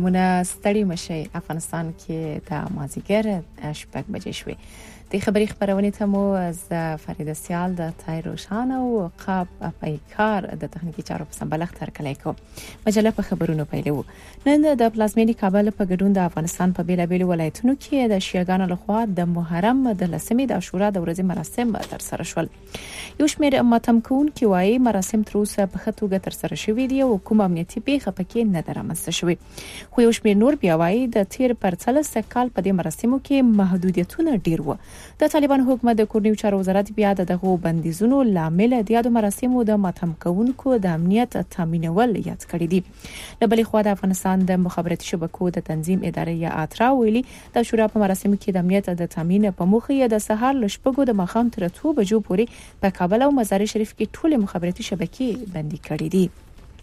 مننه ستړي مشي افغانستان کې د مازیګر شپږ بجې شوې د خبري خبرونه ته مو از فرید سیال د تای روشان او قاب پایکار د تخنیکی چارو په سمبلغ تر کلی کو مجله په خبرونو پیلو نن د پلازمینی کابل په ګډون د افغانستان په بیلابیل ولایتونو کې د شیعاګانو لخوا د محرم د لسمې د عاشورا د ورځې مراسم تر سره شول یو شمېر ماتم کون کې وايي مراسم تر اوسه په خطوګه تر سره شوې دي او کوم امنیتي پیښه پکې نه درامسته شوې خو یو شمېر نور بیا وايي د تیر پر 13 کال په دې مراسمو کې محدودیتونه ډیر و د طالبان حکومت د کورنیو چارو وزارت بیا دغه بندیزونو لامل د یادو مراسمو د ماتم کوونکو د امنیت تامینول یاد کړی دي د بلې خوا د افغانستان د مخابراتي شبکو د تنظیم ادارې یا اترا ویلي د شورا په مراسمو کې د امنیت د تامین په موخه د سهار لشپګو د مخام تر 2 بجو پورې په کابل او مزار شریف کې ټول مخابراتي شبکې بندي کړې دي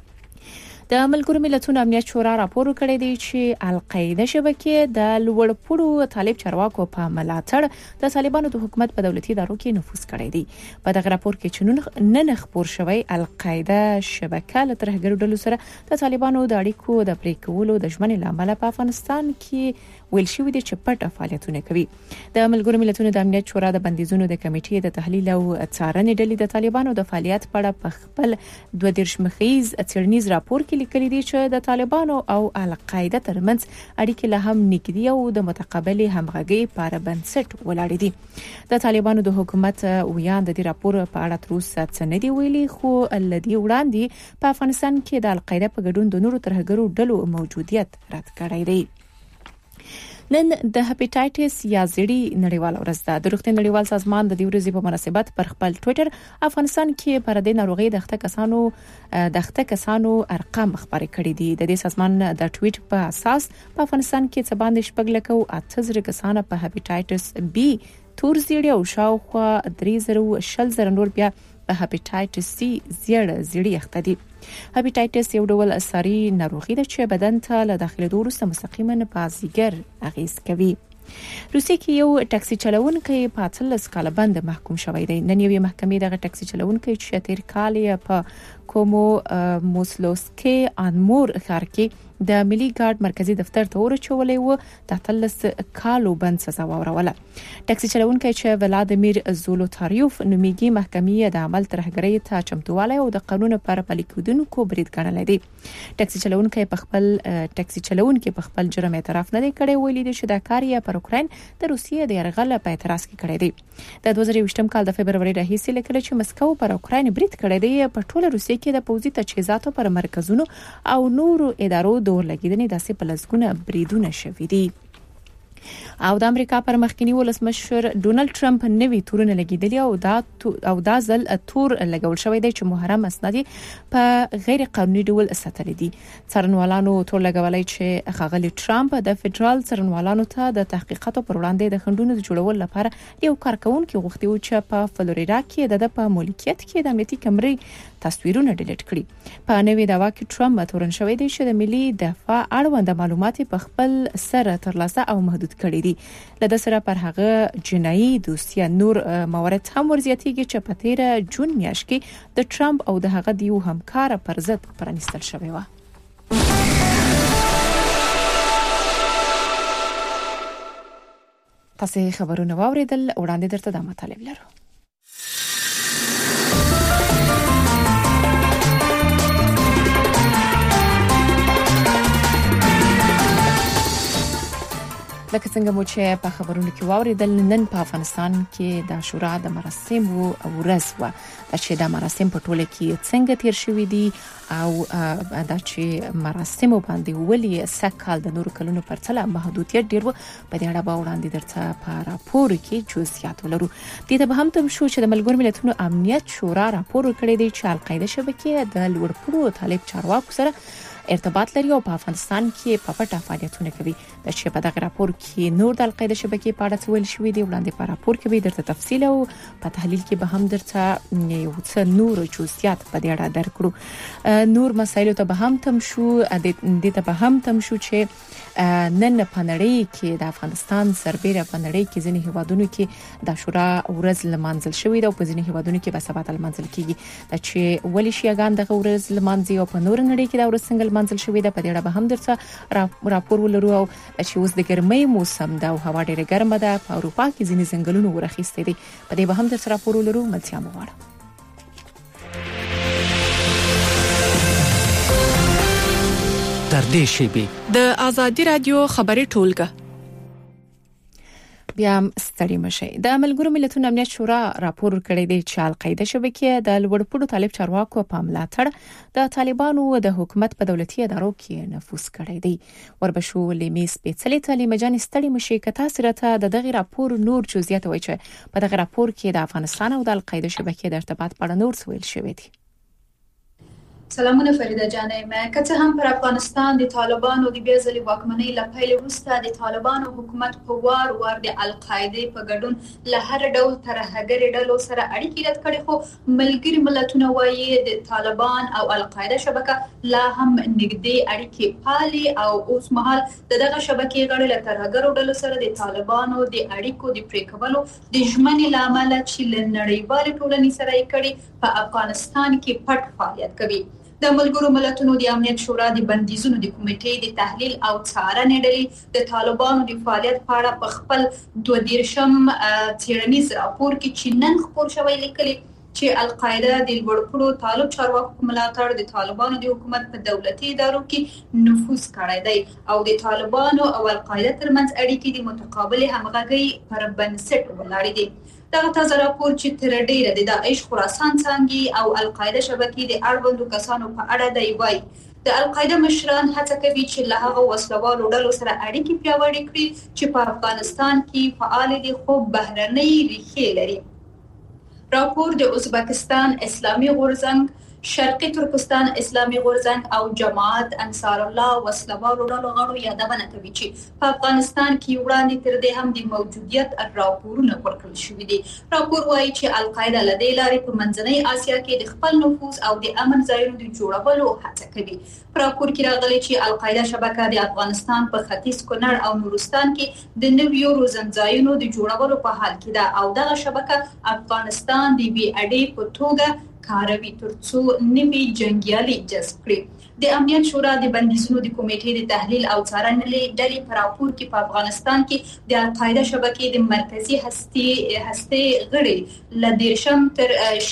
د ملګرو ملتونو امنیت شورا راپور کړی دی چې القاعده شبکې د لوړپوړو طالب چارواکو په ملاتړ د طالبانو د حکومت په دولتي ادارو کې نفوذ کړی دی په دغه راپور کې چې نن خبر شوی القاعده شبکه له ترهګرو ډلو سره د طالبانو د اړیکو د پریکولو د ژمنې لامل په افغانستان کې ویل شوی دی چې پټ فعالیتونه کوي د ملګرو ملتونو د امنیت شورا د بندیزونو د کمیټې د تحلیل او څارنې ډلې د طالبانو د فعالیت په اړه په خپل 22 مخیز څېړنیز راپور کې لیکلي دي چې د طالبانو او القاعده ترمنځ اړیکې له هم نږدې او د متقابل همغږي پر بنسټ ولاړې دي د طالبانو د حکومت ویان د دې راپور په اړه تر اوسه څه نه دی ویلي خو لدی وړاندې په افغانستان کې د القاعده په ګډون د نورو ترهګرو ډلو موجودیت رد کړی دی نن د هپاتایټس یا زړی نړیوال ورځ ده د روغتیا نړیوال سازمان د دې ورځې په مناسبت پر خپل ټوئیټر افغانستان کې پر دې ناروغي د اخته کسانو ارقام خبرې کړې دي د دې سازمان د ټویټ په اساس په افغانستان کې څه باندې شپږ لکه 8000 کسان په هپاتایټس بی تور زیړی او شاوخوا 3000 نور بیا په هپاتایټس سی زیړی اخته دي هپاتایټس یو ډول ساري ناروغي ده چې بدن ته له داخليدو وروسته مستقیما په ځیګر اغیز کوي روسیې کې یو ټاکسي چلوونکی په 13 کال بند محکوم شوی دی نن یو محکمې دغه ټاکسي چلوونکی چې تیر کال په کومو موسلوسکي انمور ښار کې د ملي ګارد مرکزی دفتر ته ورچولې و د 13 کالو بند سزا وروله ټاکسي چلوونکی چې ولادیمیر زولوتاریوف نومیږي محکمې د عمل ترهګرۍ ته چمتوالی او د قانون پر پلي کېدونکو برید ګڼل دي ټاکسي چلوونکی په خپل جرم اعتراف نه کړي ویلي دي چې د کار یې پر اوکراین د روسیې د یرغل په اعتراض کې کړی دی د 2020 کال د فبرवरी راهیسې لیکل چې مسکو پر اوکراین برید کړی دی په ټوله روسیې کې د پوځي تجهیزاتو پر مرکزونو او نورو ادارو دور لګیدنې داسې په لسګونه بریدونه شوي دي او د امریکا پر مخکنی ولسمشر ډونالد ټرمپ نوی تورونه لګیدلی او دا ځل تور لګول شوی دی چې محرم اسناد په غیر قانوني ډول ساتل دي څارنوالانو تور لګولای چې خغلی ټرمپ د فدرال څارنوالانو ته د تحقیقاتو پر وړاندې د خندونو د جوړول لپاره یو کارکونکو غوښتي و چې په فلوریدا کې د ملکیت کې د امنیتي کمرې تصویرونه ډیلیټ کړي په نوې داوا کې ټرمپ تورن شوی دی چې د ملي دفاع اړوند معلومات په خپل سره ترلاسه او محدود کړي دي لدا سره پر هغه جنایي دوسیه نور موارد هم ورزياتيږي چې په 13 جون میاشت کې د ټرمپ او د هغه دیو همکار پر ضد پرانستل شوی و تاسو خبرونه واوریدل وړاندې درته د مطالب لرو لکه څنګه مو چې په خبرونو کې واوریدل نن په افغانستان کې د عاشورا د مراسمو ورځ و چې د مراسم په ټوله کې څنګه تیر شوې دي او دا چې مراسمو باندې ولې سکهال د نورو کلونو پر څله محدودیت ډیر و په دې اړه به وړاندې درته په راپور کې جزئیات ولرو دې ته به هم تم شو چې د ملګرو ملتونو امنیت شورا راپور کړی دی چې القاعده شبکې د لوړپوړو طالب چارواکو سره ارتباط لري او په افغانستان کې په پټه فعالیتونه کوي د چې په دغه راپور کې نور د القاعده شبکې په اړه ویل شوی دی وړاندې په راپور کې به درته تفصیل او په تحلیل کې به هم درته یو څه نور جزئیات په دې اړه درکړو نور مسایل ته به هم تم شو د ته به هم تم شو چې نن په نړۍ کې د افغانستان سربېره په نړۍ کې ځینې هیوادونو کې د عاشورا ورځ لمانځل شوې ده او په ځینې هیوادونو کې به سبا لمانځل کیږي چې ولې شیعاګان دغه ورځ لمانځي او په نور نړۍ کې دا ورځ څنګه منځل شوې ده. په دې اړه به هم درته راپور ولرو. او چې اوس د ګرمۍ موسم ده او هوا ډېره ګرمه ده، په اروپا کې ځینې ځنګلونه ورخیستي دي. په دې به هم درته راپور ولرو. ملتیا مو غواړم. تر دې شیبې د آزادي رادیو خبري ټولګه بیا ستړي مشي. د ملګرو ملتونو امنیت شورا راپور کړی دی چې القاعده شبکې د لوړپوړو طالب چارواکو په ملاتړ د طالبانو د حکومت په دولتي ادارو کې نفوذ کړی دی. وربشو لیمیس پیڅلې تعلیم جان ستړي مشي کته سرته د دغه راپور نور جزئیات وایي چې په دغه راپور کې د افغانستان او د القاعده شبکې د ارتباط په اړه نور څه ویل شوی دی. سلامونه فریده جانې. مې کته هم پر افغانستان د طالبانو د بیا ځلې واکمنۍ لپاره وروسته د طالبانو حکومت په وار د القاعده په ګډون له هر ډول ترهګري ډلو سره اړیکې رد کړي، خو ملګري ملتونه وایي د طالبان او القاعده شبکه لا هم نږدې اړیکې پالي او اوس مهال دغه شبکې غړي له ترهګرو ډلو سره د طالبانو د اړیکو د پریکولو د ژمنې لامل چې له نړیوال ټولنې سره یې کړي په افغانستان کې پټ فعالیت کوي. د ملګرو ملتونو د امنیت شورا د بندیزونو د کمیټې د تحلیل او څارنې ډلې د طالبانو د فعالیت په اړه په خپل 22 څېړنیز راپور کې چې نن خپور شوی لیکلي چې القاعده د لوړپوړو طالب چارواکو په ملاتړ د طالبانو د حکومت په دولتي ادارو کې نفوذ کړی دی او د طالبانو او القاعده ترمنځ اړیکې د متقابل همغږي پر بنسټ ولاړې دي. دغه تازه راپور چې تر ډیره د داعش خراسان څنګه او القاعده شبکې د اړوندو کسانو په اړه دی وایي د القاعده مشران هڅه کوي چې له هغه وسلوالو ډلو سره اړیکې پیاوړې کړي چې په افغانستان کې فعال دي خو بهرنۍ ریښې لري. راپور د ازبکستان اسلامي غورځنګ، شرقي ترکستان اسلامي غورځنګ او جماعت انصار الله وسلوالو ډلو غړو یادونه کوي چې په افغانستان کې وړاندې تر دې هم د موجودیت راپورونه ورکړل شوي دي. راپور وایي چې القاعده له دې لارې په منځنۍ اسیا کې د خپل نفوذ او د امن ځایونو د جوړولو هڅه کوي. په راپور کې راغلي چې القاعده شبکه د افغانستان په ختیځ کونړ او نورستان کې د نویو روزنځایونو د جوړولو په حال کې ده او دغه شبکه افغانستان د بي اډي په توګه کاروي ترڅو نوي جنگیالي جذب کړي. د امنیت شورا د بندیزونو د کمیټې د تحلیل او څارنې ډلې په راپور کې په افغانستان کې د القاعده شبکې د مرکزی هسته غړي ل دیرشم تر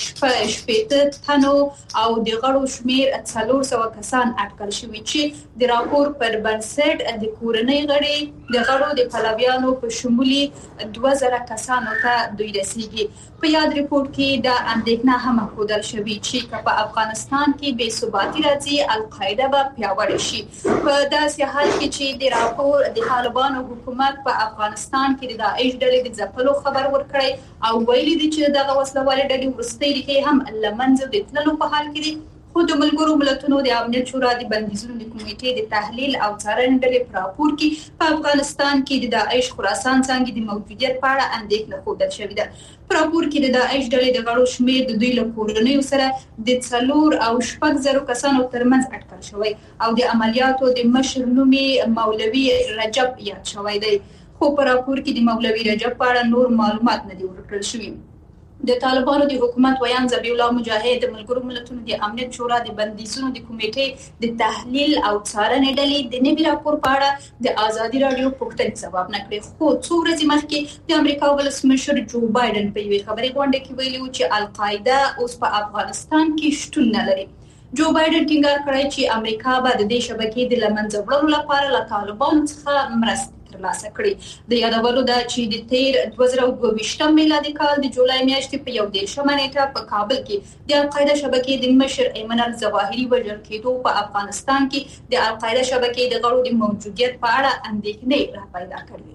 شپږ تنو او د غړو شمیر 400 کسان اټکل شوي چې د راپور پر بنسټ د کورنۍ غړي د غړو د پلویانو په شمولي 2000 کسانو ته دوی رسیدي. په یاد ریپورت کې د اندېښنه هم ښودل شوی چې په افغانستان کې بې ثباتي راځي القاعده به پیاوړې شي. په داسې حال کې چې د راپور د طالبانو حکومت په افغانستان کې د داعش ډلې د ځپلو خبر ورکړی او ویلي دي چې دغه وسلوالې ډلې وروستۍ ریښې هم لمنځه د تللو په حال کې دي. خو د ملګرو ملتونو د امنیت شورا د بندیزونو د کمیټې د تحلیل او څارنې ډلې په راپور کې په افغانستان کې د داعش خراسان څنګه د موجودیت په اړه اندېښنه ښودل شوې ده. په راپور کې د داعش ډلې د غړو شمیر د دوی له کورنیو سره د 4 او 6 کسانو ترمنځ اټکل شوی او د عملیاتو د مشر نومي مولوي رجب یاد شوی دی. خو په راپور کې د مولوي رجب په اړه نور معلومات نه دي ورکړل شوي. د طالبانو د حکومت ویان ذبیح الله مجاهد د ملګرو ملتونو د امنیت شورا د بندیزونو د کمیټې د تحلیل او څارنې ډلې د نوي راپور په اړه د آزادي رادیو پوښتنې ځواب نه کړی. خو څو ورځې مخکې د امریکا ولسمشر جو بایدن په یوې خبري غونډه کې ویلي و چې القاعده اوس په افغانستان کې شتون نه لري. جو بایدن ټینګار کړی چې امریکا به د دې شبکې د لمنځه وړلو لپاره له طالبانو څخه مرسته ترلاسه کړي. د یادولو ده چې د تیر 2022 میلادي کال د جولای میاشتې په 11 نیټه په کابل کې د القاعده شبکې د مشر ایمن الظواهري وژل کېدو په افغانستان کې د القاعده شبکې د غړو د موجودیت په اړه اندېښنې را پیدا کړې.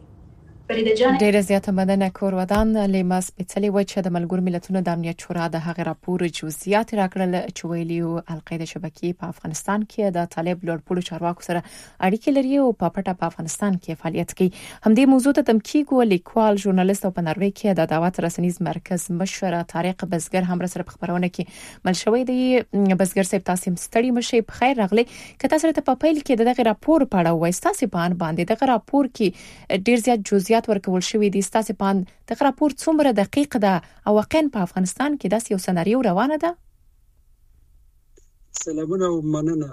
ډېر زیاته مننه کور ودان لیماس پیڅلې و چې د ملګرو ملتونو د امنیت شورا د هغه راپور جزئیات راکړل چې ویلي القاعده شبکې په افغانستان کې د طالب لوړپوړو چارواکو سره اړیکې لري او په پټه په افغانستان کې فعالیت کوي. همدې موضوع ته تمکیګو لیکوال ژورنالیست او په نروې کې د دعوت رسنیز مرکز مشر طارق بزګر هم سره په خبرونه کې مل شوی دی. بزګر صاحب تاسو ستړي مشه په خیر راغلي. که تاسو ته په پیل کې دغه راپور پاړه وای تاسو په ان باندې دغه راپور کې ډیر زیات جزئیات ورکول شوی دي. تاسو په ان دغه راپور څومره دقیق ده او واقعا په افغانستان کې داسې یو سناریو روانه ده؟ سلامونه او مننه.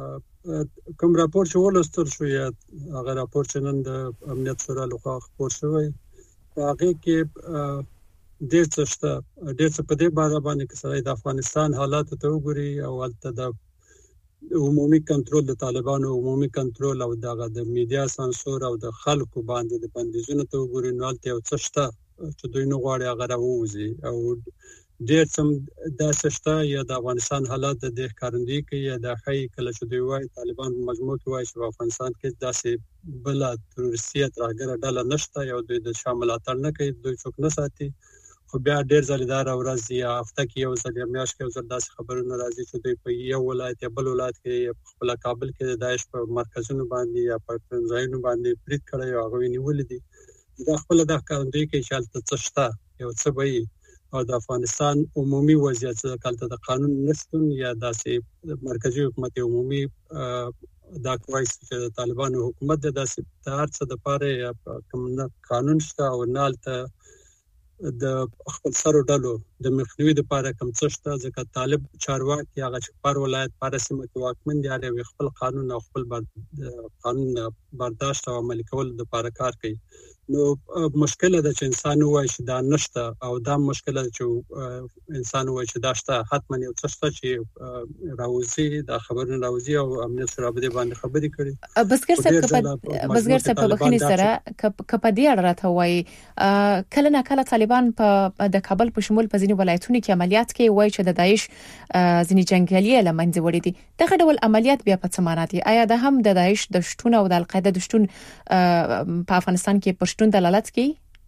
کوم راپور چې ولستل شو یا هغه راپور چې نن د امنیت شورا لخوا خپور شوی هغه کې ډېر څه په دې باره باندې کې سره د افغانستان حالات ته وګوري او البته د عمومي کنټرول د طالبانو عمومي کنټرول او د میډیا سانسور او د خلکو باندې د بندیزونو ته وګوري نو البته یو څه شته چې دوی نه غواړي هغه راووځي او ډېر څه داسې شته یا د افغانستان حالات د دې ښکارندویي کوي یا د ښایي کله چې دوی وایي طالبان په مجموع کې وایي چې په افغانستان کې داسې بله تروریستي ترهګره ډله نشته یا دوی د شا ملاتړ نه کوي دوی څوک نه ساتي خو بیا ډېر ځلې دا راورځي یا هفته کې یو ځل یا میاشت کې یو ځل داسې خبرونه راځي چې دوی په یو ولایت یا بل ولایت کې یا په خپله کابل کې د داعش په مرکزونو باندې یا په ځایونو باندې برید کړی او هغوی نیولي دي دا خپله دا ښکارندویي کوي چې هلته څه شته یو څه به وي او د افغانستان عمومي وضعیت چې هلته د قانون نشتون یا داسې مرکزي حکومت عمومي دا کوي چې د طالبانو حکومت د داسې د هر څه دپاره یا کوم نه قانون شته او نه هلته د خپل سرو ډلو د مخنیوي دپاره کوم څه شته ځکه طالب چارواکي هغه چې پر ولایت پر سیمه کې واکمن دي هر یو خپل قانون او خپل قانون برداشت او عملي کول دپاره کار کوي نو مشکل ده چې انسان وایي چې دا نشته او دا مشکل ده چې انسان وایي چې دا شته حتما یو څه شته چې راوځي دا خبرونه راوځي او امنیت شورا به باندې خبرې کړي بزګر صاحب په بخښنې سره کپا دی راته وایي کله نه کله طالبان په د کابل په شمول په ځینې ولایتونو کې عملیات کوي وایي چې د داعش ځینې جنگیالي لمنځه وړي دي دغه ډول عملیات بیا په څه معنا دي آیا د هم د داعش د شتون او د القاعده د شتون په افغانستان کې پښتون دلالت کوي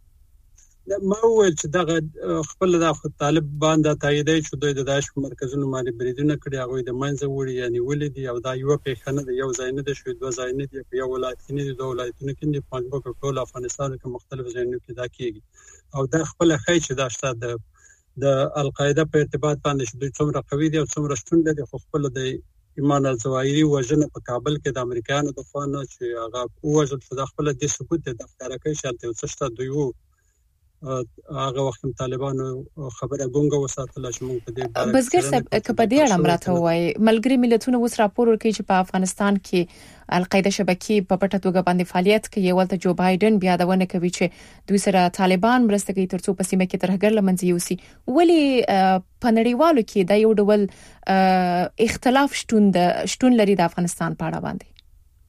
ما وویل چې دغه خپل د طالبان د تاییدي چې دوی د داعش په مرکزونو باندې بریدونه کړي هغه د منځه وړي یعنی ولې دي او دا یو په خنه د یو ځای نه د شوی دوه ځای نه دی په یو ولایت کې نه دی دوه ولایتونو کې نه پنځه په ټول افغانستان کې مختلف ځایونو کې دا کیږي او دا خپل خی چې دا شته د القاعده په ارتباط باندې چې دوی څومره قوي دي او څومره شتون لري خو خپل د ایمان الزوایری وژنه په کابل کې د امریکایانو د خوا نه چې هغه وژل شو د خپل د ثبوت د ښکارا کوي چې تل څه شته دوی هغه وخت طالبانو خبره ګونګه وساتله چې موږ په دې بزګر صاحب کپا دې اړه راته وایي ملګری ملتونو اوس راپور ورکړي چې په افغانستان کې القاعده شبکې په پټه توګه باندې فعالیت کوي ولته جو بایدن بیا دا ونه کوي چې دوی سره طالبان مرسته کوي ترڅو په سیمه کې ترهګر لمنځه یوسي ولی په نړیوالو کې دا یو ډول اختلاف شتون لري د افغانستان په اړه باندې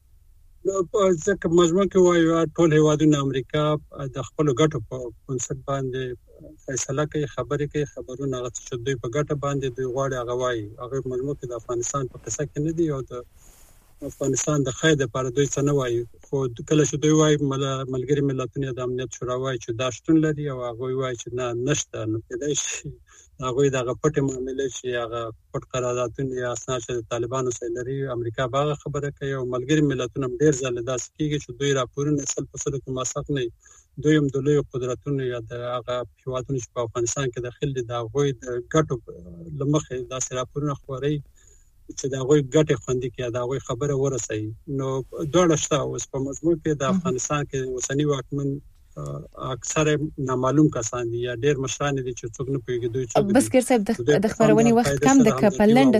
ځکه مجموع کې وایو ټول هیوادونه امریکا د خپل ګټو په بنسټ باندې فیصله کوي خبرې کوي خبرونه هغه چې دوی په ګټه باندې دوی غواړي هغه وایي هغه مجموع کې د افغانستان په قصه کې نه دی او د افغانستان د خیر لپاره دوی څه نه وایي خو کله چې دوی وایي ملګری ملتونه د امنیت شورا وایي چې دا شتون لري او هغه وایي چې نه نشته نو کېدای شي هغه دغه پټه معاملې چې هغه پټ قراردادونه یا اسناد چې طالبانو سره لري امریکا باغ خبره کوي او ملګری ملتونه ډیر ځله داسې کیږي چې دوی راپورونه اصل په سره کې موثق نه دوی هم د لوی قدرتونو یا د هغه هیوادونو چې په افغانستان کې داخل دي دا غوي د ګټو لمخې داسې راپورونه خوري چې دا غوي ګټه خوندې کې دا غوي خبره ورسي نو دوه شته اوس په مضمون کې د افغانستان کې وسنی واکمن اکثر نامعلوم کسان دي یا ډېر مشران دي چې څوک نه پیږي دوی چې بسکر صاحب د خبرونې وخت کم د کپلند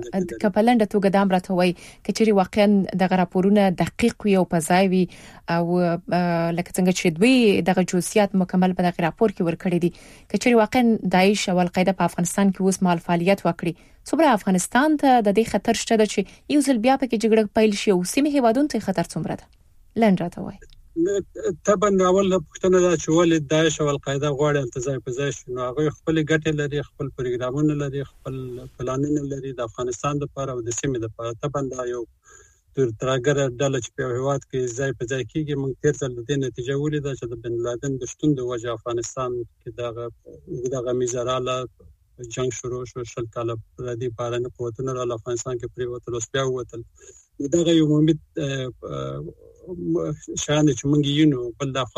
توګه د امرته وای کچري واقعا د راپورونه دقیق وي او پزای وي او لکه څنګه چې دوی د جزئیات مکمل په دغه راپور کې ورکړي دي کچري واقعا داعش او القاعده په افغانستان کې اوس مال فعالیت وکړي څومره افغانستان ته د دې خطر شته چې یو ځل بیا پکې جګړه پیل شي او سیمه هیوادونو ته خطر څومره ده لنډه وای طبعا اول پښتنه دا چې ولې داعش او القاعده غواړي التزام په ځای شنو هغه خپل ګټې لري خپل پروګرامونه لري خپل پلانونه لري د افغانستان لپاره او د سیمې لپاره طبعا دا یو ترهګر ډله چې په هیواد کې ځای په ځای کېږي موږ تیر ځل د نتیجه ولیده چې د بن لادن د شتون د وجه افغانستان کې دغه میزراله جنگ شروع شو شل کاله ردی بارنه قوتونه را افغانستان کې پریوتل اوس بیا وتل دغه یو عمومي شان چې موږ یې نو بل د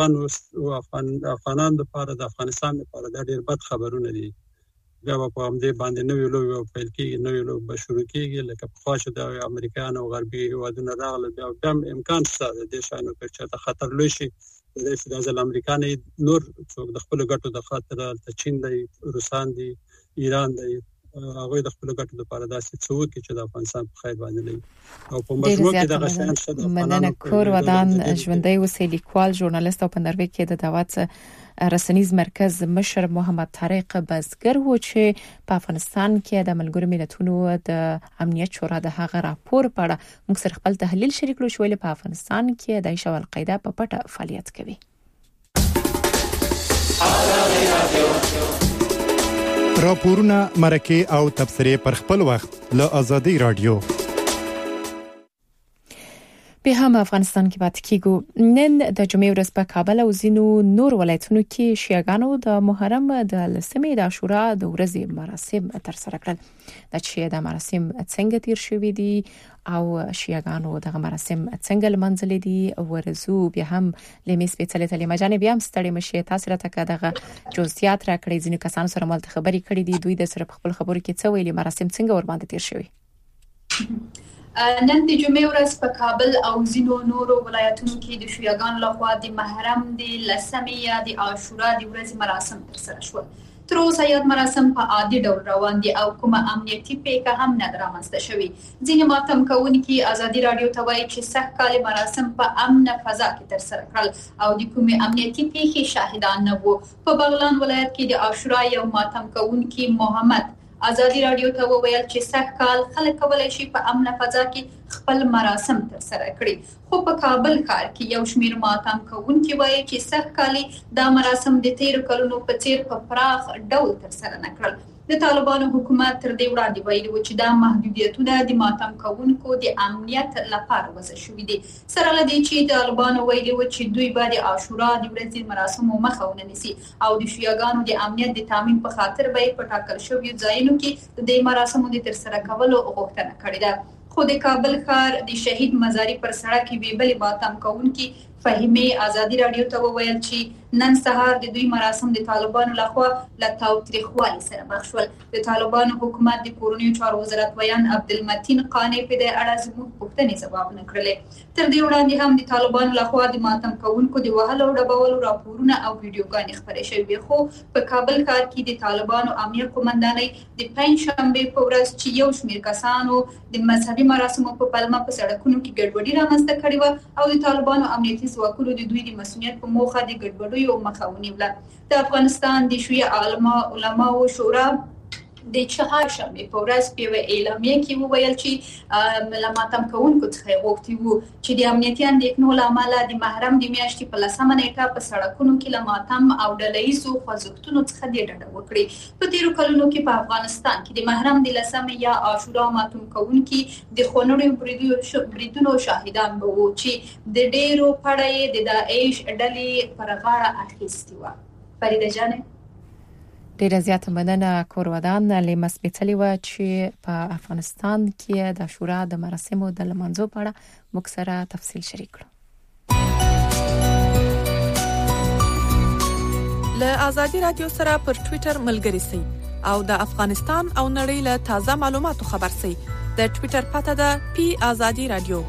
افغانان لپاره د افغانستان لپاره د ډېر بد خبرونه دي بیا په همدې باندې نوې لوی پیل کېږي نوې لوی به شروع کېږي لکه په خواشه د امریکایانو او غربي هیوادونو راغله بیا امکان شته د دې شانو چې خطر لوی شي د ځل امریکایان نور څوک د خپل ګټو د خاطر ته چین دی روسان دی ایران دی هغه د خپل ګټو لپاره داسې څه وکړي چې د افغانستان په خیر باندې لري او په مجموع کې دغه شان شته. مننه کور ودان ژوندۍ اوسې لیکوال ژورنالیست او په نروژ کې د دعوت رسنیز مرکز مشر محمد طارق بزګر و چې په افغانستان کې د ملګرو ملتونو د امنیت شورا د هغه راپور په اړه موږ سره خپل تحلیل شریک کړو چې په افغانستان کې د داعش او القاعده په پټه فعالیت کوي. راپورونه مرکه او تبصره پر خپل وخت له آزادي رادیو. به هم افغانستان کې پاتې کیږو. نن د جمعې ورځ په کابل او ځینو نور ولایتونو کې شیعاګانو د محرم د لسمې د عاشورا د ورځې مراسم ترسره کړل. د چې د مراسم څنګه تیر شوې دي او شیعاګانو دغه مراسم څنګه لمانځلې دي ورزو بیا هم لمس پیڅلې تلې مجانب بیا هم ستړي مشي تاسو راته کداغه جزئیات راکړي ځینو کسانو سره مالته خبري کړې دي دوی د سره خپل خبرو کې څه ویلي مراسم څنګه ور باندې تیر شوی. نن د جمعې ورځ په کابل او ځینو نورو ولایتونو کې د شیعاګانو لخوا د محرم د لسمې یا د عاشورا د ورځې مراسم ترسره شول. تر اوسه یاد مراسم په عادي ډول روان دي او کومه امنیتي پیښه هم نه رامنځته شوې. ځینې ماتم کوونکي آزادي رادیو ته وایي چې سږ کال مراسم په امنه فضا کې ترسره کړل او د کومې امنیتي پیښې شاهدان نه وو. په بغلان ولایت کې د عاشورا یو ماتم کوونکي محمد آزادي رادیو ته وویل چې سږ کال خلک کولای شي په امنه فضا کې خپل مراسم ترسره کړي، خو په کابل ښار کې یو شمېر ماتم کوونکي وایي چې سږ کال دا مراسم د تیرو کلونو په څیر په پراخ ډول ترسره نه کړل. د طالبانو حکومت تر دې وړاندې ویلي و چې دا محدودیتونه د ماتم کوونکو د امنیت لپاره وضع شوي دي. سره له دې چې طالبانو ویلي و چې دوی به د عاشورا د ورځې مراسمو مخه ونه نیسي او د شیعاګانو د امنیت د تامین په خاطر به په ټاکل شویو ځایونو کې د مراسمو د ترسره کولو غوښتنه کړې ده. خو د کابل ښار د شهید مزاري پر سړک کې بل ماتم کوونکي فهیمه آزادی رادیو ته وویل چې نن سهار د دوی مراسم د طالبانو لخوا له تاوتریخوالي سره مخ شول. د طالبانو حکومت د کورنیو چارو وزارت ویان عبدالمتین قانی په دې اړه زموږ پوښتنې ځواب نه کړلې. تر دې وړاندې هم د طالبانو لخوا د ماتم کوونکو د وهلو او ډبولو راپورونه او ویډیوګانې خپرې شوې، خو په کابل ښار کې د طالبانو امنیت قومندانۍ د پنځشنبې په ورځ چې یو شمېر کسانو د مذهبي مراسمو په پلمه په سړکونو کې ګډوډي رامنځته کړې و او د طالبانو امنیتي ځواکونو د دوی د مسؤلیت په موخه د ګډوډیو مخه ونیوله. د افغانستان د شیعه علماو شورا د چهارشنبې په ورځ په اعلامیه کې وویل چې ماتم کوونکو څخه غوښتي وو چې د امنیتي اندېښنو له امله د محرم د میاشتې په 10مه نیټه په سړکونو کې له ماتم او ډلهییزو خوځښتونو څخه د ډډه وکړي. په تیرو کلونو کې په افغانستان کې د محرم د 10مې یا عاشورا ماتم کوونکي د خونړیو بریدونو شاهدان وو چې د ډیرو پړې د داعش ډلې پر غاړه اخیستي وو. فریده جانه ډیره زیاته مننه کورودان لمس پیڅلې و چې په افغانستان کې د عاشورا د مراسمو د لمانځو په اړه موږ سره تفصیل شریک کړو. له آزادي رادیو سره پر ټوئیټر ملګري سئ او د افغانستان او نړۍ له تازه معلوماتو خبر سئ. د ټوئیټر پته ده پی آزادي رادیو.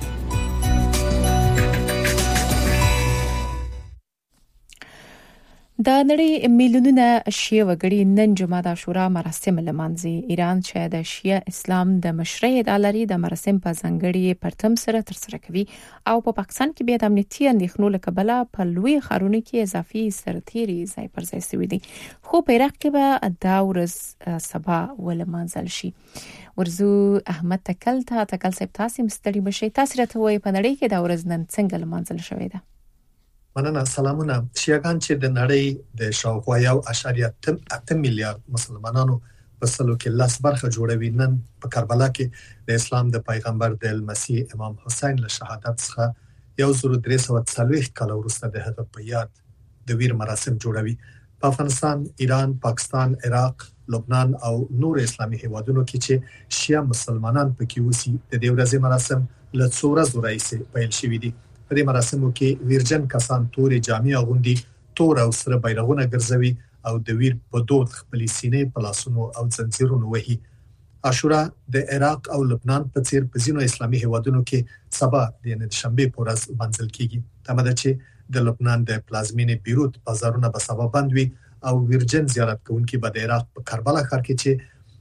د نړۍ میلیونونه شیعه وګړي نن جمعه د عاشورا مراسم لمانځي. ایران چې د شیعه اسلام د مشرۍ ادعا لري د مراسم په ځانګړي پرتم سره ترسره کوي او په پاکستان کې بیا د امنیتي اندېښنو له کبله په لوی ښارونو کې اضافي سرتیري ځای پر ځای شوي دي، خو په عراق کې به دا ورځ سبا ولمانځل شي. ورزو احمد تکل صاحب تاسو مستړي بشي، تاسو راته وایي په نړۍ کې دا ورځ نن څنګه لمانځل شوې ده؟ مننه. سلامونه. شیعاګان چې د نړۍ د شاوخوا 1.8 میلیارډ مسلمانانو په سلو کې لاس برخه جوړوي، نن په کربلا کې د اسلام د پیغمبر د مسیح امام حسین له شهادت څخه 1340 کال وروسته د هغه په یاد د ویر مراسم جوړوي. په افغانستان، ایران، پاکستان، عراق، لبنان او نور اسلامي هیوادونو کې چې شیعه مسلمانان پکې اوسي د دې ورځې مراسم له څو ورځې راهیسې پیل شوي دي. په دې مراسمو کې ویرجن کسان تورې جامې اغوندي، تور او سره بیرغونه ګرځوي او د ویر په دود خپل سینې په لاسونو او زنجیرونو وهي. عاشورا د عراق او لبنان په څیر په ځینو اسلامي هیوادونو کې سبا د شنبې په ورځ منځل کیږي. تمه ده چې د لبنان د پلازمینې بیروت بازارونه به سبا بند وي او ویرجن زیارت کوونکي به د عراق په کربلا ښار کې چې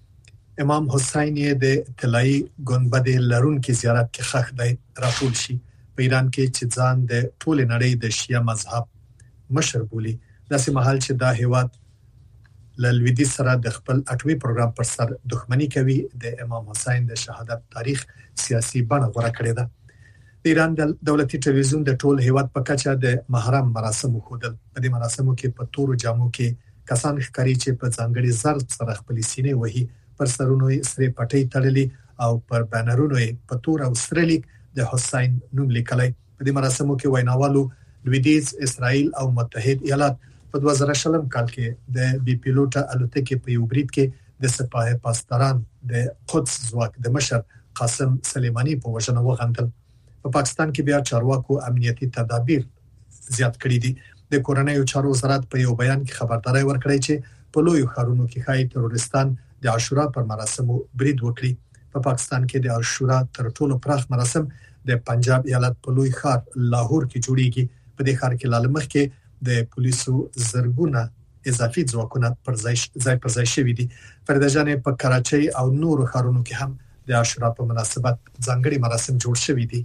امام حسین د طلایی ګنبد لرونکي زیارت کې خښ دی راټول شي په ایران کې چې ځان د ټول نړۍ د شیعه مذهب مشر بولی داسې مهال چې دا هیواد لویدي سره د خپل اټومي پروګرام پر سر دښمنی کوي د امام حسین د شهادت تاریخ سیاسي بڼه غوړه کړې ده د ایران د دولتي ټلویزیون د ټول هیواد په کچه د محرم مراسم خوندل په دې مراسمو کې په تورو جامو کې کسان ښکاري چې په ځانګړي ضرب سره خپل سینې وهي پر سرونو یې سره پټي تړلي او پر بانرونو یې په تور او سره لیک د حسین نوم لیکلی په دې مراسمو کې ویناوالو لویدیز اسرائیل او متحد ایالات په 2000 کال کې د بي پیلوټه الوتکې په یو برید کې د سپاه پاسداران د قدس ځواک د مشر قاسم سلیمانی په وژنه وغندل په پاکستان کې بیا چارواکو امنیتي تدابیر زیات کړي دي د کورنیو چارو وزارت په یو بیان کې خبرداري ورکړی چې په لوی ښارونو کې خای ترورستان د عاشورا پر مراسمو برید وکړي په پاکستان کې د عاشورا تر ټولو پراخ مراسم د پنجاب ایالت په لوی ښار لاهور کې جوړیږي په دې ښار کې لالمخ کې د پولیسو زرګونه اضافي ځواکونه پر ځای شوي دي فريده جان په کراچۍ او نورو ښارونو کې هم د عاشورا په مناسبت ځانګړي مراسم جوړ شوي دي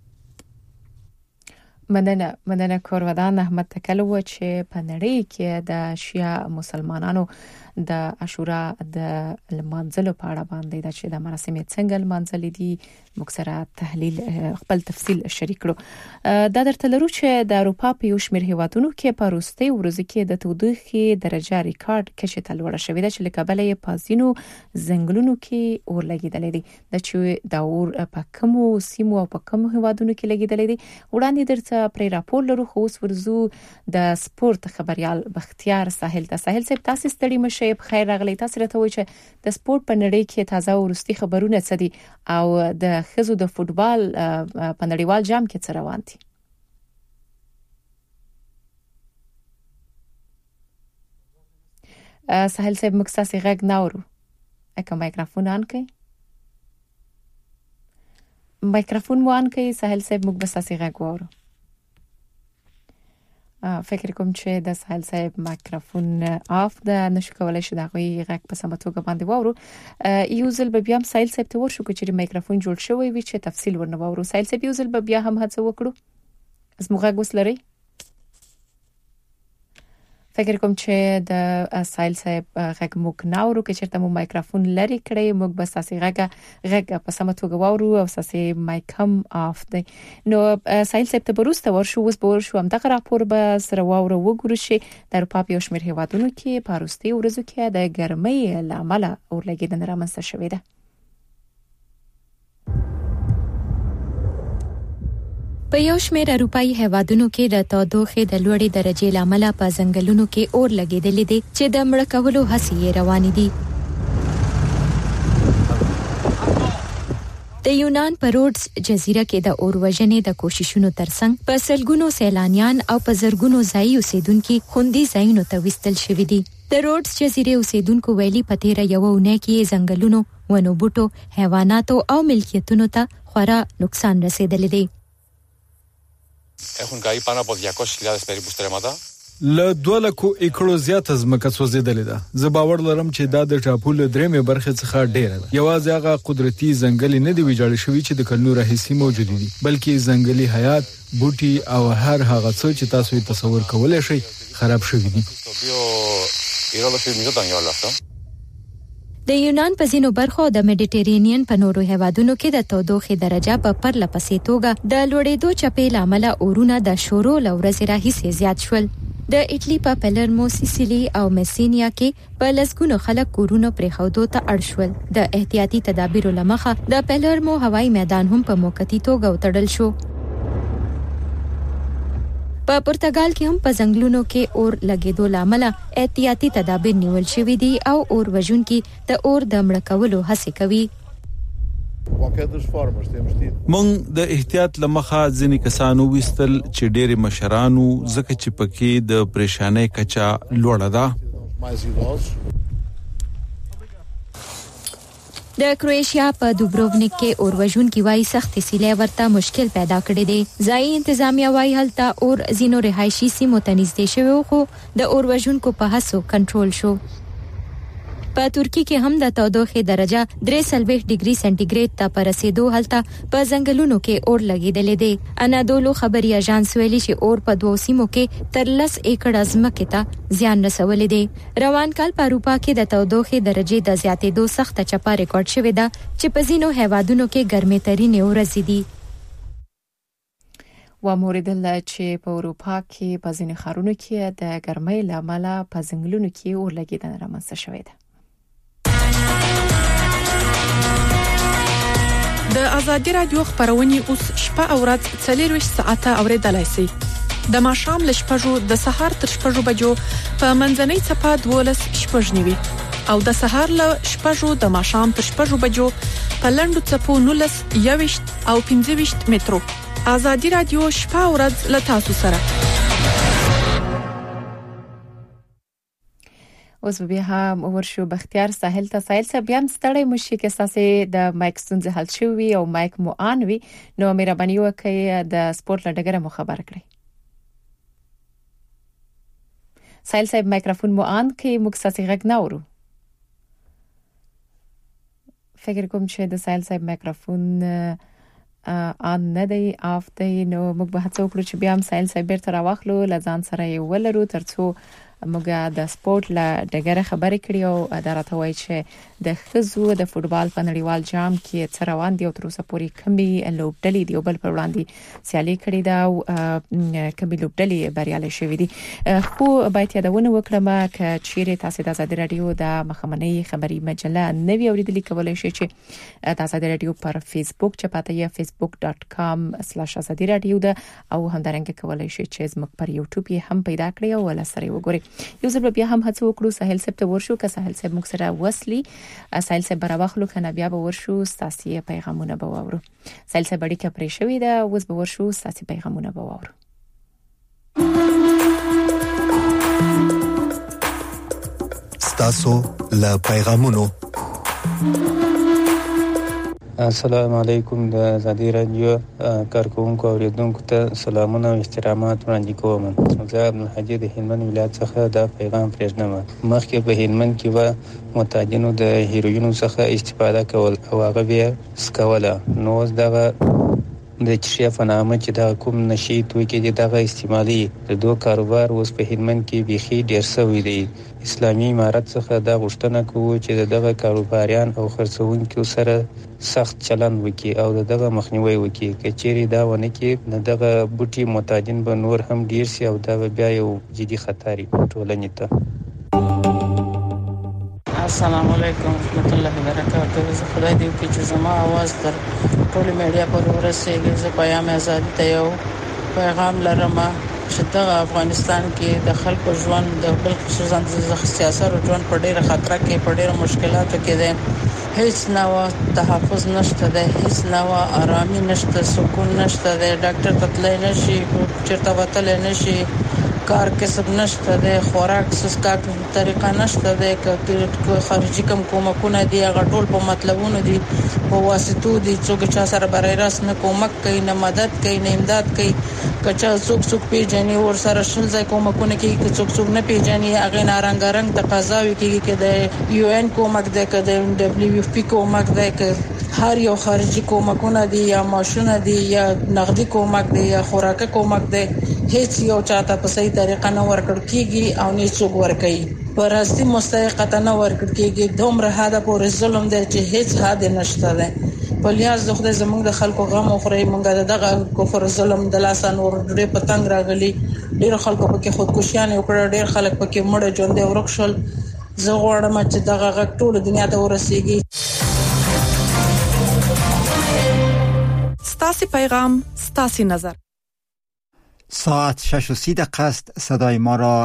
مننه کورودان احمد تکلو چې په نړۍ کې د شیعه مسلمانانو د عاشورا د لمانځلو په اړه باندې د چې د مراسمې څنګه لمانځل دي موږ سره تحلیل خپل تفصیل شریک کړو دا درته لرو چې د اروپا په یو شمېر هیوادونو کې په وروستي ورځو کې د تودوخې درجه ریکارډ کچې ته لوړه شوې ده چې له کبله یې په ځینو ځنګلونو کې اور لګیدلې دي د چې د اور په کومو سیمو او په کومو هیوادونو کې لګیدلې دي وړاندې درته پر راپور لرو خو اوس ورزو د سپورت خبريال بختیار ساحل صاحب تاسو ستړي مشه بخیر راغلی تاسو راته وایئ چې د سپورت په نړۍ کې تازه ورستي خبرونه څه دي او د خزو د فوتبال په نړیوال جام کې څه روان دي ساحل صاحب مکساسي غږ ناورو اکه مایکروفون آن کړئ مایکروفون مو آن کړئ ساحل صاحب موږ بساسي غږ وورو فکر کوم چې د ساحل صاحب مایکروفون اف د نشو کولای شو دغه غږ په سم توګه باندې وورو یو ځل به بیا هم ساحل صاحب ته ورشو چې مایکروفون جوړ شوی وي چې تفصیل ورنه وورو ساحل صاحب یو ځل به بیا هم هڅه وکړو زموږ غږ وسلري فکر کوم چې د ساحل صاحب غږ موږ ناورو کې چېرته مو مایکروفون لري کړی موږ بس تاسو غږ په سم توګه وورو او تاسو مایک هم اف دی نو ساحل صاحب ته ورسته ورشو هم دغه راپور به سره وورو وګورو چې د اروپا په یو شمېر هیوادونو کې په وروستي ورځو کې د ګرمۍ لامل اورلګیدنه رامنځته شوې ده په یو شمېر اروپאי هیوادونو کې د تودوخې د لوړې درجې لامل په ځنګلونو کې اور لګیدلې دي چې د مړ کولو هڅې روان دي د یونان په روډز جزیره کې د اور وژنې د کوششونو ترڅنګ په سلګونو سیلانیان او په زرګونو ځایي اوسیدونکو خوندي ځایونو ته وستل شوي دي د روډز جزیره اوسیدونکو ویلي په تیر یو اونۍ کې ځنګلونو ونو بوټو حیواناتو او ملکیتونو ته خورا نقصان رسیدلی دی Έχουν caído πάνω από 200.000 περίπου στρέμματα. له 2 لکو ایکړو زیات ځمکه سوځیدلې ده زه باور لرم چې دا د ټاپو له درېمې برخې څخه ډېره ده یوازې هغه قدرتي ځنګل نه دی ویجاړ شوی چې د کلونو راهیسې موجود دي بلکې ځنګلي حیات بوټي او هر هغه څه چې تاسو یې تصور کولای شئ خراب شوی دي د یونان په ځینو برخو د میډیټرینین په نورو هیوادونو کې د تودوخې درجه په پرله پسې توګه د لوړېدو چپې لامل اورونه د شورو لورځې راهیسې زیات شول د ایټلی په پلرمو سیسیلی او میسینیا کې په لسګونو خلک کورونو پرېښودو ته اړ شول د احتیاطي تدابیرو لمخه د پلرمو هوایي میدان هم په موقتی توګه وتړل شو په پرتګال کې هم په ځنګلونو کې اور لګیدو لامل احتیاطي تدابیر نیول شوي دي او اور وژونکي د اور د مړ کولو هڅه کوي مونږ د احتیاط لمخه ځینې کسانو وستل چې ډېر مشرانو زکه چې پکې د پریشانۍ کچا لوړه ده د کرواتیا په دوبروونیک کې اور وژونکي وايي سخت سیلۍ ورته مشکل پیدا کړی دی ځایي انتظامیه وايي هلته اور زینو رهایشي سیمو ته نږدې شوی خو د اور وژونکو په هڅو کنټرول شو په ترکی کې هم د تودوخه درجه 43 ډیګري سنټیګریډ ته پرسیدو هلته په ځنګلونو کې اور لګیدلې دي. انادولو خبري اژانس ویلي چې اور په 2 سیمو کې تر 10 ایکړ ځمکې ته زیان رسولې دي. روان کال په اروپا کې د تودوخه درجه د زیاتېدو سخت چپه ریکارډ شوې ده چې په ځینو هیوادونو کې ګرمې ترينې ورځې دي. و موردل چې په اروپا کې په ځینې ښارونو کې د ګرمۍ لامل په ځنګلونو کې اور لګیدنه رامنځته شوې ده. د ازادي رادیو خبرونه اوس شپه او ورځ 24 ساعته اوریدلای شئ. د ماښام ل شپږو د سهار تر شپږو بجو په منځنۍ چپه 12 شپږنیوي او د سهار ل شپږو د ماښام تر شپږو بجو په لندو چپو 19 21 او 25 مترو. ازادي رادیو شپه او ورځ ل تاسو سره. اوس بیا هم ورشو بختیار ساحل ته. ساحل ته بیا ستړی مشي کې اساسه د مایک ستونزه حل شوی او مایک مو آن وی نو مهرباني وکړئ د سپورت لډګره مو خبر کړئ. ساحل صاحب مایکروفون مو آن کې موږ ساسي غږ نه اورو. فکر کوم چې د ساحل صاحب مایکروفون ان نه دی اف دی نو موږ به هڅه وکړو چې بیا هم ساحل صاحب بیرته راوخلو لزان سره یې ولرو ترڅو موږ د سپورت له ډګره خبرې کړې او دا راته وایي چې د خزو د فوتبال په نړیوال جام کې څه روان دي او تر اوسه پورې کمي لوبډلې دی او بل پر وړاندې سیالي کړې ده او کمي لوبډلې بریالي شوې دي. خو باید یادونه وکړم چې چیرې تاسو د ازادي رادیو د مخمنۍ خبري مجله نوی اوریدلې کولای شئ چې د ازادي رادیو پر فیسبوک چپاته یا facebook.com/azadi radio ده او همدارنګه کولای شئ چې زموږ پر یوټیوب یې هم پیدا کړئ او ولسره وګورئ. یو ځل بیا هم هڅه وکړو ساحل صاحب ته ورشو که ساحل صاحب موږ سره وصلي ساحل صاحب براوخلو کنه بیا به ورشو ستاسي پیغامونه به واورو. ساحل صاحب اړیکه پرې شوې ده اوس به ورشو ستاسي پیغامونه به واورو. ستاسو له پیغامونو. السلام علیکم د ازادي رادیو کارکونکو اوریدونکو ته سلامونه او احترامات وړاندې کوم. زه عبدالحجي د هلمند ولایت څخه دا پیغام پرېږدم. مخکې په هلمند کې و متعدینو د هیروینو څخه استفاده کول او هغه بیا سکوله. نو اوس دغه د چشیا فنامه چې دا کوم نشي توکي دي دغه استعمالي د دوه کاروبار اوس په هلمند کې بيخي ډیر شوی دی. اسلامي امارت څخه دا غوښتنه کوي چې دغه کاروباریان او خرڅونکو سره سخت چلند وکړي او دغه مخنیوي وکړي. کچېری دا ونه کې دغه بوټي معتادین به نور هم ډیر سي او دا بیا یو جدي خطر ټولنې ته. السلام علیکم ورحمت الله وبرکاته. زه خدای دې وکړي چې زما आवाज تر ټول میډیا پر ورسېږي. زه پیغام آزادي ته یو پیغام لرم چې د افغانستان کې د خلکو ژوند د بل خصوصا د سیاست ژوند په ډیره خطر کې په ډیره مشکلاتو کې ده. هیڅ نوو تحفظ نشته ده، هیڅ نوو آرامي نشته، سکون نشته ده. ډاکټر ته تللی نشي، چیرته وتلی نشي، کار کسب نشته ده، خوراک سسکاک طریقه نشته ده. که خارجي کومکونه دي هغه ټول په مطلبونو دي، په واسطو دي. څوک چا سره برای راست نه کومک کوي، نه مدد کوي، نه امداد کوي. کچا څوک پیژني ور سره شل ځای کومکونه کوي، که څوک نه پیژني هغه نارنګ تقاضاوي کوي چې د یو ان کومک ده، که د دبليو اف پی کومک ده، که هر یو خارجي کومکونه دي یا ماشونه دي یا نقدي کومک دي یا خوراکه کومک ده. هیڅ یو چاته په صحیح طریقه نه ورکړ کیږي او نه څوک ورکړي. پر اصلي مستحق نه ورکړ کیږي. دومره حدا پورې ظلم دی چې هیڅ حد نشته ده. په لیاز د خدای زموږ د خلکو غم او خوري مونږه دغه کفر ظلم د لاسان ور ډېر پتنګ راغلي. ډېر خلکو پکې خودکشیان وکړه، ډېر خلک پکې مړ ژوند ورکشل. زه غواړم چې دغه غږ ټول دنیا ته ورسیږي. ستاسي پیغام، ستاسي نظر. ساعت 6:30 است. صدای ما را